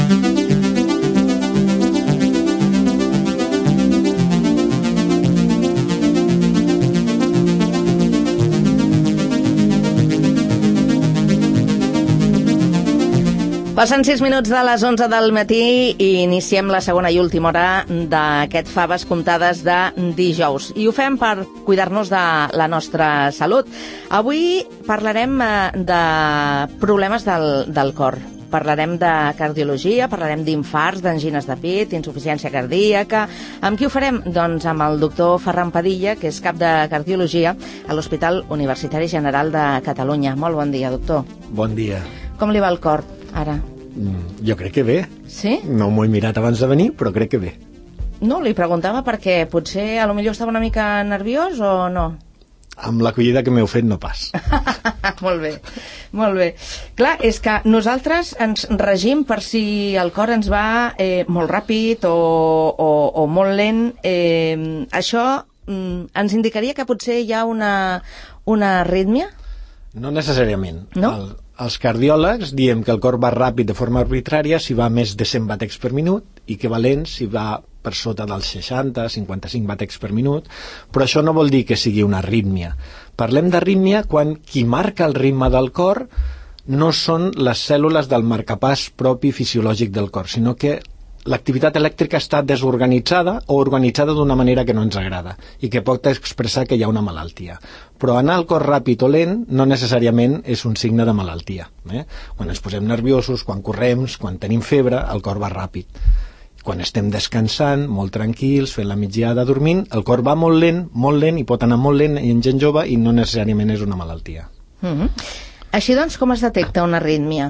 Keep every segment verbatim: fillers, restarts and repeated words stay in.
Passen sis minuts de les onze del matí i iniciem la segona i última hora d'aquest Faves Comptades de dijous. I ho fem per cuidar-nos de la nostra salut. Avui parlarem de problemes del, del cor. Parlarem de cardiologia, parlarem d'infarts, d'angines de pit, insuficiència cardíaca. Amb qui ho farem? Doncs amb el doctor Ferran Padilla, que és cap de cardiologia a l'Hospital Universitari General de Catalunya. Molt bon dia, doctor. Bon dia. Com li va el cor, ara? Mm, jo crec que bé. Sí? No m'ho he mirat abans de venir, però crec que bé. No, li preguntava perquè potser a lo millor estava una mica nerviós o no? Amb l'acollida que m'heu fet no pas. Molt bé, molt bé. Clar, és que nosaltres ens regim per si el cor ens va eh, molt ràpid o, o, o molt lent. Eh, això mm, ens indicaria que potser hi ha una, una arrítmia? No necessàriament. No? El, els cardiòlegs diem que el cor va ràpid de forma arbitrària si va més de cent batecs per minut i que va lent si va per sota dels seixanta, cinquanta-cinc batecs per minut, però això no vol dir que sigui una arrítmia. Parlem d'arrítmia quan qui marca el ritme del cor no són les cèl·lules del marcapàs propi fisiològic del cor, sinó que l'activitat elèctrica està desorganitzada o organitzada d'una manera que no ens agrada i que pot expressar que hi ha una malaltia. Però anar al cor ràpid o lent no necessàriament és un signe de malaltia. Eh? Quan ens posem nerviosos, quan correm, quan tenim febre, el cor va ràpid. Quan estem descansant, molt tranquils, fent la migdiada, dormint, el cor va molt lent, molt lent, i pot anar molt lent en gent jove i no necessàriament és una malaltia. Mm-hmm. Així doncs, com es detecta una arrítmia?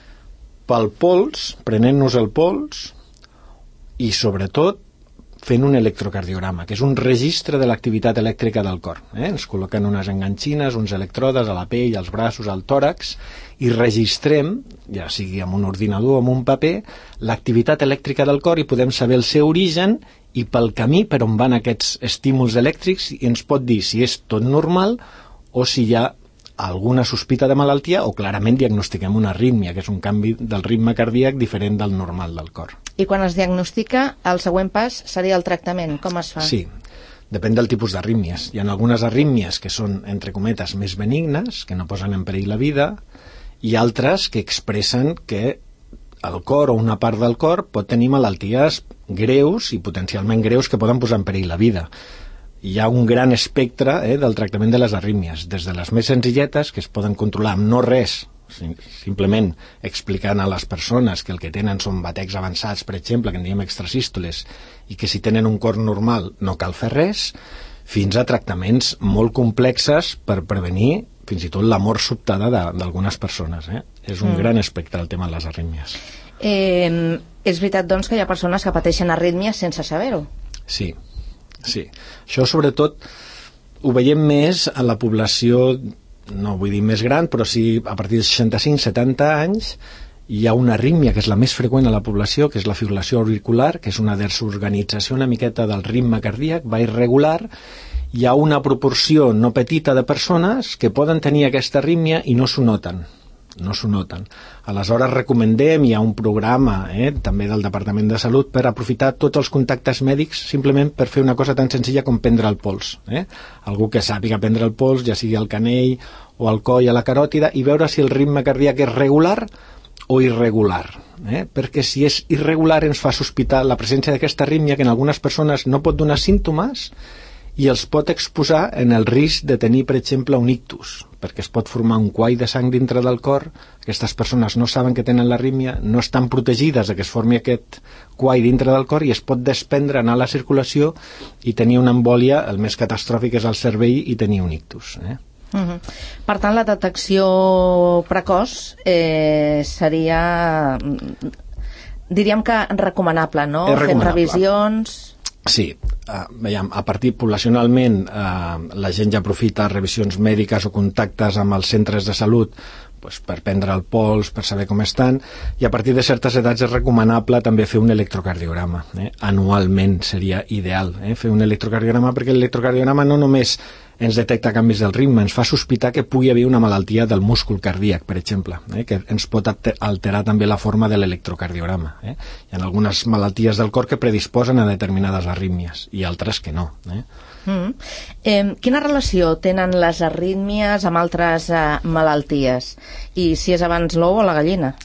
Pel pols, prenent-nos el pols, i sobretot fent un electrocardiograma, que és un registre de l'activitat elèctrica del cor. Eh? Ens col·loquen unes enganxines, uns electrodes a la pell, als braços, al tòrax, i registrem, ja sigui amb un ordinador o amb un paper, l'activitat elèctrica del cor i podem saber el seu origen i pel camí per on van aquests estímuls elèctrics i ens pot dir si és tot normal o si hi ha alguna sospita de malaltia o clarament diagnostiquem una arrítmia, que és un canvi del ritme cardíac diferent del normal del cor. I quan es diagnostica, el següent pas seria el tractament. Com es fa? Sí, depèn del tipus d'arrítmies. Hi ha algunes arrítmies que són, entre cometes, més benignes, que no posen en perill la vida, i altres que expressen que el cor o una part del cor pot tenir malalties greus i potencialment greus que poden posar en perill la vida. Hi ha un gran espectre eh, del tractament de les arrítmies, des de les més senzilletes, que es poden controlar amb no res, simplement explicant a les persones que el que tenen són batecs avançats, per exemple, que en diem extrasístoles, i que si tenen un cor normal no cal fer res, fins a tractaments molt complexes per prevenir fins i tot la mort sobtada d'algunes persones. Eh? És un mm. gran espectre el tema de les arrítmies. Eh, és veritat, doncs, que hi ha persones que pateixen arrítmies sense saber-ho? Sí. Sí, això sobretot ho veiem més a la població, no vull dir més gran, però sí a partir de seixanta-cinc setanta anys hi ha una arrítmia que és la més freqüent a la població, que és la fibrilació auricular, que és una desorganització una miqueta del ritme cardíac, va irregular. Hi ha una proporció no petita de persones que poden tenir aquesta arrítmia i no s'ho noten. no s'ho noten. Aleshores recomendem, hi ha un programa eh, també del Departament de Salut per aprofitar tots els contactes mèdics simplement per fer una cosa tan senzilla com prendre el pols. Eh? Algú que sàpiga prendre el pols, ja sigui al canell o al coll, a la caròtida, i veure si el ritme cardíac és regular o irregular. Eh? Perquè si és irregular ens fa sospitar la presència d'aquesta arrítmia que en algunes persones no pot donar símptomes i els pot exposar en el risc de tenir, per exemple, un ictus, perquè es pot formar un quall de sang dintre del cor. Aquestes persones no saben que tenen l'arrítmia, no estan protegides de que es formi aquest quall dintre del cor i es pot desprendre, anar a la circulació i tenir una embòlia, el més catastròfic és el cervell, i tenir un ictus. Eh? Uh-huh. Per tant, la detecció precoç eh, seria, diríem que recomanable, no? És recomanable. Fent revisions... Sí, uh, veiem, a partir poblacionalment uh, la gent ja aprofita revisions mèdiques o contactes amb els centres de salut pues, per prendre el pols, per saber com estan, i a partir de certes edats és recomanable també fer un electrocardiograma. Eh? Anualment seria ideal eh? fer un electrocardiograma, perquè l'electrocardiograma no només ens detecta canvis del ritme, ens fa sospitar que pugui haver una malaltia del múscul cardíac, per exemple, eh, que ens pot alterar també la forma de l'electrocardiograma. Eh? Hi ha algunes malalties del cor que predisposen a determinades arrítmies i altres que no. Eh? Mm. Eh, quina relació tenen les arrítmies amb altres eh, malalties? I si és abans l'ou o la gallina?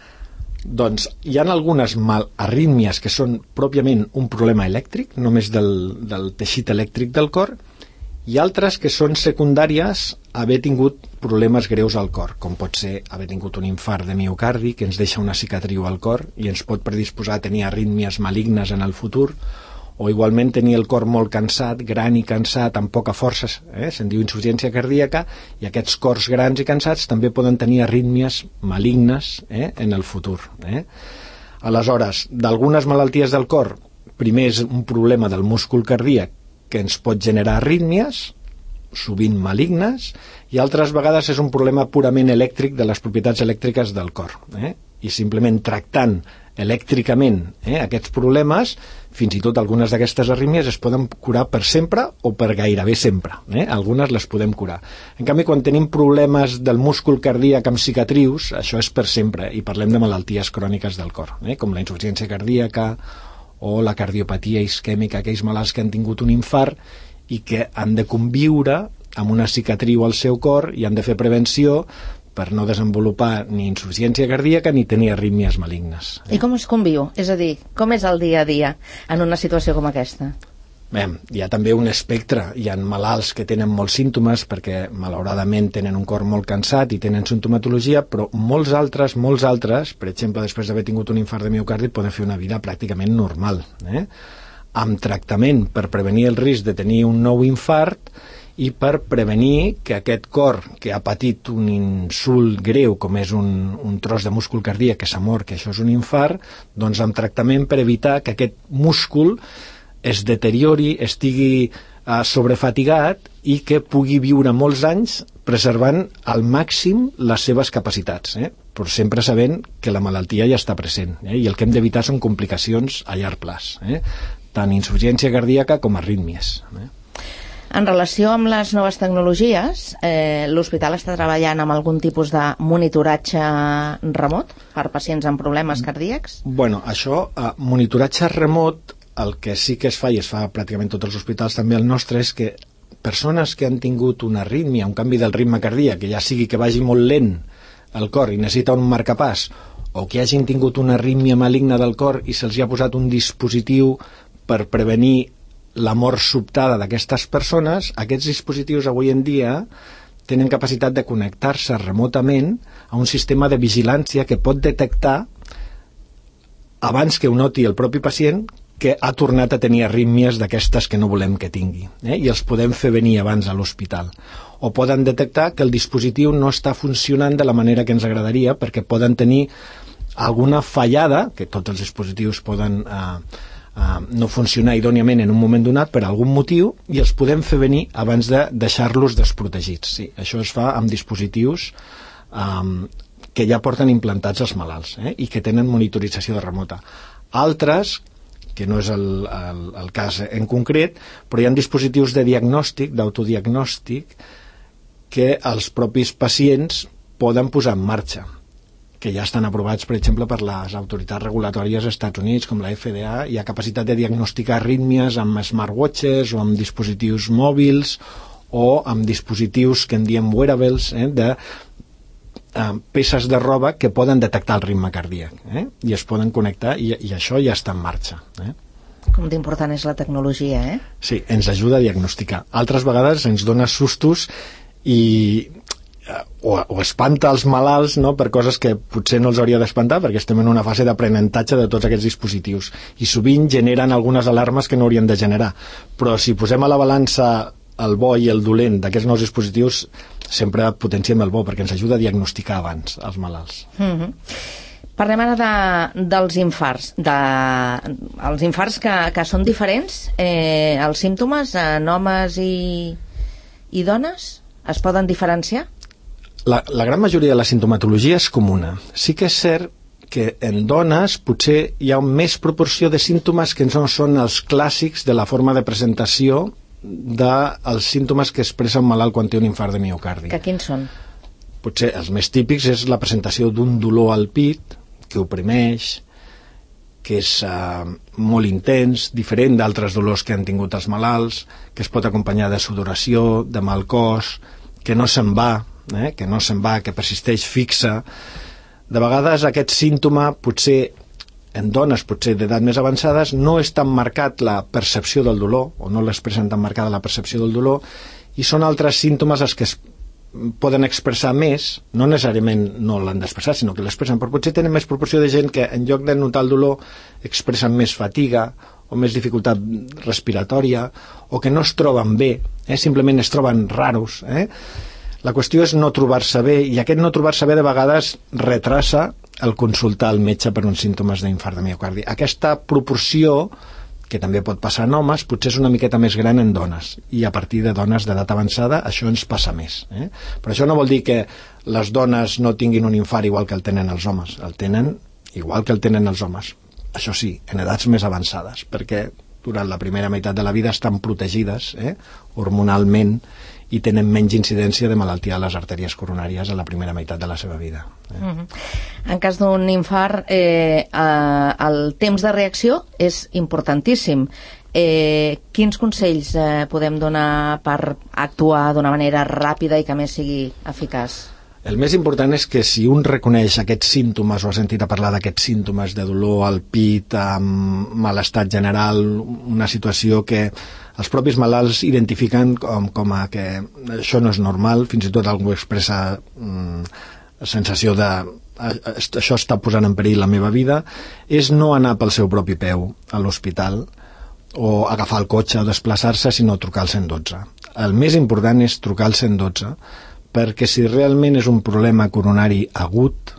Doncs hi ha algunes mal arrítmies que són pròpiament un problema elèctric, només del, del teixit elèctric del cor, i altres que són secundàries a haver tingut problemes greus al cor, com pot ser haver tingut un infart de miocardi que ens deixa una cicatriu al cor i ens pot predisposar a tenir arrítmies malignes en el futur, o igualment tenir el cor molt cansat, gran i cansat, amb poca força, eh? se'n diu insuficiència cardíaca, i aquests cors grans i cansats també poden tenir arrítmies malignes eh? en el futur. Eh? Aleshores, d'algunes malalties del cor, primer és un problema del múscul cardíac que ens pot generar arrítmies, sovint malignes, i altres vegades és un problema purament elèctric de les propietats elèctriques del cor. Eh? I simplement tractant elèctricament eh, aquests problemes, fins i tot algunes d'aquestes arrítmies es poden curar per sempre o per gairebé sempre. Eh? Algunes les podem curar. En canvi, quan tenim problemes del múscul cardíac amb cicatrius, això és per sempre, i parlem de malalties cròniques del cor, eh? com la insuficiència cardíaca o la cardiopatia isquèmica, aquells malalts que han tingut un infart i que han de conviure amb una cicatriu al seu cor i han de fer prevenció per no desenvolupar ni insuficiència cardíaca ni tenir arrítmies malignes. I com es conviu? És a dir, com és el dia a dia en una situació com aquesta? Bé, hi ha també un espectre. Hi ha malalts que tenen molts símptomes perquè malauradament tenen un cor molt cansat i tenen sintomatologia, però molts altres, molts altres, per exemple, després d'haver tingut un infart de miocardi, poden fer una vida pràcticament normal, eh? amb tractament per prevenir el risc de tenir un nou infart i per prevenir que aquest cor que ha patit un insult greu, com és un, un tros de múscul cardíac que s'ha mort, que això és un infart, doncs amb tractament per evitar que aquest múscul es deteriori, estigui uh, sobrefatigat i que pugui viure molts anys preservant al màxim les seves capacitats, eh? però sempre sabent que la malaltia ja està present, eh? i el que hem d'evitar són complicacions a llarg plaç, eh? tant insuficiència cardíaca com arrítmies. Eh? En relació amb les noves tecnologies, eh, l'hospital està treballant amb algun tipus de monitoratge remot per pacients amb problemes cardíacs? Bueno, això, eh, monitoratge remot, el que sí que es fa, i es fa pràcticament tots els hospitals, també el nostre, és que persones que han tingut una arrítmia, un canvi del ritme cardíac, que ja sigui que vagi molt lent el cor i necessita un marcapàs, o que hagin tingut una arrítmia maligna del cor i se'ls ha posat un dispositiu per prevenir la mort sobtada d'aquestes persones, aquests dispositius avui en dia tenen capacitat de connectar-se remotament a un sistema de vigilància que pot detectar, abans que ho noti el propi pacient, que ha tornat a tenir arrítmies d'aquestes que no volem que tingui, eh? i els podem fer venir abans a l'hospital. O poden detectar que el dispositiu no està funcionant de la manera que ens agradaria, perquè poden tenir alguna fallada, que tots els dispositius poden eh, Uh, no funcionar idòniament en un moment donat per algun motiu, i els podem fer venir abans de deixar-los desprotegits. Sí, això es fa amb dispositius um, que ja porten implantats els malalts eh, i que tenen monitorització de remota. Altres, que no és el, el, el cas en concret, però hi ha dispositius de diagnòstic, d'autodiagnòstic, que els propis pacients poden posar en marxa, que ja estan aprovats, per exemple, per les autoritats regulatòries als Estats Units, com la F D A. Hi ha capacitat de diagnosticar arrítmies amb smartwatches o amb dispositius mòbils o amb dispositius que en diem wearables, eh, de eh, peces de roba que poden detectar el ritme cardíac, eh, i es poden connectar, i, i això ja està en marxa. Eh. Com d'important és la tecnologia, eh? Sí, ens ajuda a diagnosticar. Altres vegades ens dona sustos i O, o espanta els malalts, no?, per coses que potser no els hauria d'espantar, perquè estem en una fase d'aprenentatge de tots aquests dispositius, i sovint generen algunes alarmes que no haurien de generar. Però si posem a la balança el bo i el dolent d'aquests nous dispositius, sempre potenciem el bo, perquè ens ajuda a diagnosticar abans els malalts. Mm-hmm. Parlem ara de, dels infarts, de, els infarts que, que són diferents, eh, els símptomes en homes i, i dones es poden diferenciar? La, la gran majoria de la sintomatologia és comuna. Sí que és cert que en dones potser hi ha més proporció de símptomes que no són els clàssics de la forma de presentació dels símptomes que expressa un malalt quan té un infart de miocardi. Que quins són? Potser els més típics és la presentació d'un dolor al pit que oprimeix, que és uh, molt intens, diferent d'altres dolors que han tingut els malalts, que es pot acompanyar de sudoració, de mal cos, que no se'n va, eh? que no se'n va, que persisteix fixa. De vegades aquest símptoma, potser en dones potser d'edat més avançades, no és tan marcat la percepció del dolor, o no l'expressen tan marcada la percepció del dolor, i són altres símptomes els que es poden expressar més, no necessàriament no l'han d'expressar, sinó que l'expressen, però potser tenen més proporció de gent que en lloc de notar el dolor expressen més fatiga o més dificultat respiratòria o que no es troben bé, eh? simplement es troben raros. Eh? La qüestió és no trobar-se bé, i aquest no trobar-se bé de vegades retrasa el consultar al metge per uns símptomes d'infart de miocardi. Aquesta proporció, que també pot passar en homes, potser és una miqueta més gran en dones, i a partir de dones d'edat avançada això ens passa més. Eh? Però això no vol dir que les dones no tinguin un infart igual que el tenen els homes, el tenen igual que el tenen els homes. Això sí, en edats més avançades, perquè durant la primera meitat de la vida estan protegides eh? hormonalment i tenen menys incidència de malaltia a les artèries coronàries a la primera meitat de la seva vida. Eh? Uh-huh. En cas d'un infart, eh, eh, el temps de reacció és importantíssim. Eh, quins consells eh, podem donar per actuar d'una manera ràpida i que a més sigui eficaç? El més important és que si un reconeix aquests símptomes o ha sentit a parlar d'aquests símptomes de dolor al pit, amb malestat general, una situació que els propis malalts identifiquen com, com a que això no és normal, fins i tot algú expressa mm, la sensació de això està posant en perill la meva vida, és no anar pel seu propi peu a l'hospital o agafar el cotxe o desplaçar-se, sinó trucar al cent dotze. El més important és trucar al cent dotze, perquè si realment és un problema coronari agut,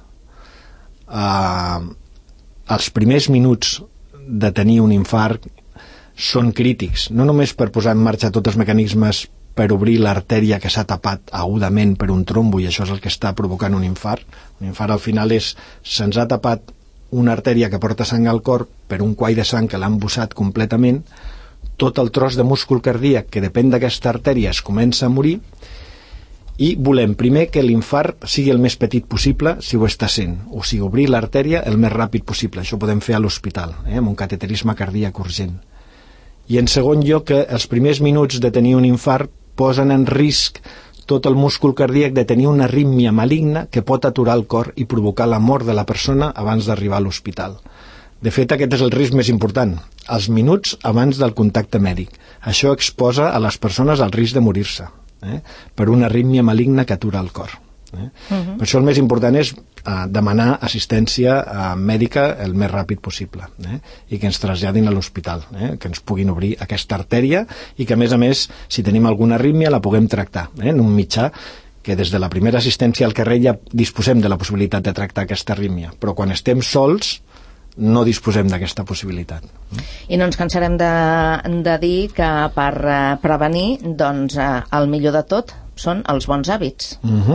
eh, els primers minuts de tenir un infart són crítics, no només per posar en marxa tots els mecanismes per obrir l'artèria que s'ha tapat agudament per un trombo, i això és el que està provocant un infart. Un infart al final és, se'ns ha tapat una artèria que porta sang al cor per un quai de sang que l'ha embussat completament, tot el tros de múscul cardíac que depèn d'aquesta artèria es comença a morir, i volem primer que l'infart sigui el més petit possible, si ho està sent, o sigui, obrir l'artèria el més ràpid possible. Això ho podem fer a l'hospital, eh, amb un cateterisme cardíac urgent. I en segon lloc, que els primers minuts de tenir un infart posen en risc tot el múscul cardíac de tenir una arrítmia maligna que pot aturar el cor i provocar la mort de la persona abans d'arribar a l'hospital. De fet, aquest és el risc més important, els minuts abans del contacte mèdic. Això exposa a les persones al risc de morir-se. Eh, per una arrítmia maligna que atura el cor. Eh? Uh-huh. Per això el més important és eh, demanar assistència eh, mèdica el més ràpid possible, eh? i que ens traslladin a l'hospital, eh? que ens puguin obrir aquesta artèria i que, a més a més, si tenim alguna arrítmia la puguem tractar eh? en un mitjà que des de la primera assistència al carrer ja disposem de la possibilitat de tractar aquesta arrítmia, però quan estem sols no disposem d'aquesta possibilitat. I no ens cansarem de, de dir que per uh, prevenir, doncs uh, el millor de tot són els bons hàbits. Uh-huh.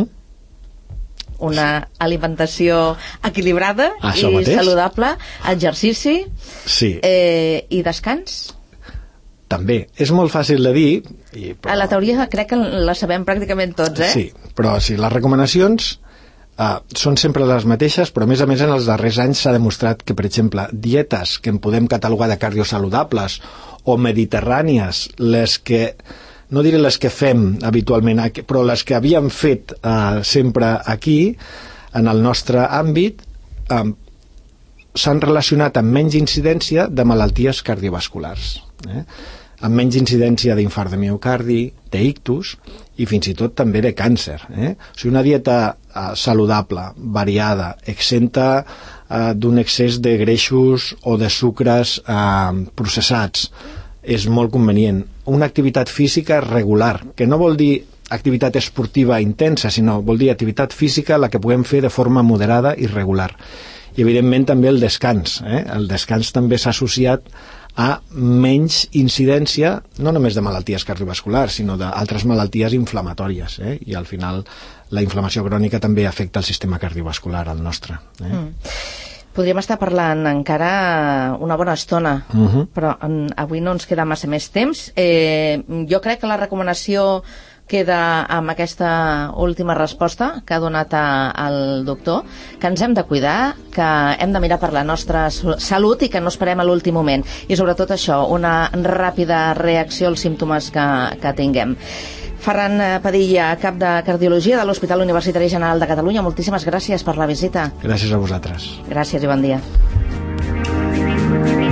Una alimentació equilibrada Això i mateix. saludable, exercici sí. eh, i descans. També. És molt fàcil de dir... I, però... A la teoria crec que la sabem pràcticament tots, eh? Sí, però sí, les recomanacions Uh, són sempre les mateixes, però a més a més en els darrers anys s'ha demostrat que, per exemple, dietes que en podem catalogar de cardiosaludables o mediterrànies, les que, no diré les que fem habitualment, però les que havíem fet uh, sempre aquí, en el nostre àmbit, uh, s'han relacionat amb menys incidència de malalties cardiovasculars, eh? amb menys incidència d'infart de miocardi, d'ictus i fins i tot també de càncer. Eh? O sigui, una dieta eh, saludable, variada, exenta eh, d'un excés de greixos o de sucres eh, processats, és molt convenient. Una activitat física regular, que no vol dir activitat esportiva intensa, sinó vol dir activitat física la que puguem fer de forma moderada i regular. I evidentment també el descans. Eh? El descans també s'ha associat a menys incidència, no només de malalties cardiovasculars, sinó d'altres malalties inflamatòries, eh? I al final la inflamació crònica també afecta el sistema cardiovascular, el nostre. Eh? Mm. Podríem estar parlant encara una bona estona, Uh-huh. però en, avui no ens queda massa més temps. Eh, jo crec que la recomanació queda amb aquesta última resposta que ha donat a, al doctor, que ens hem de cuidar, que hem de mirar per la nostra salut i que no esperem a l'últim moment. I sobretot això, una ràpida reacció als símptomes que, que tinguem. Ferran Padilla, cap de Cardiologia de l'Hospital Universitari General de Catalunya, moltíssimes gràcies per la visita. Gràcies a vosaltres. Gràcies i bon dia.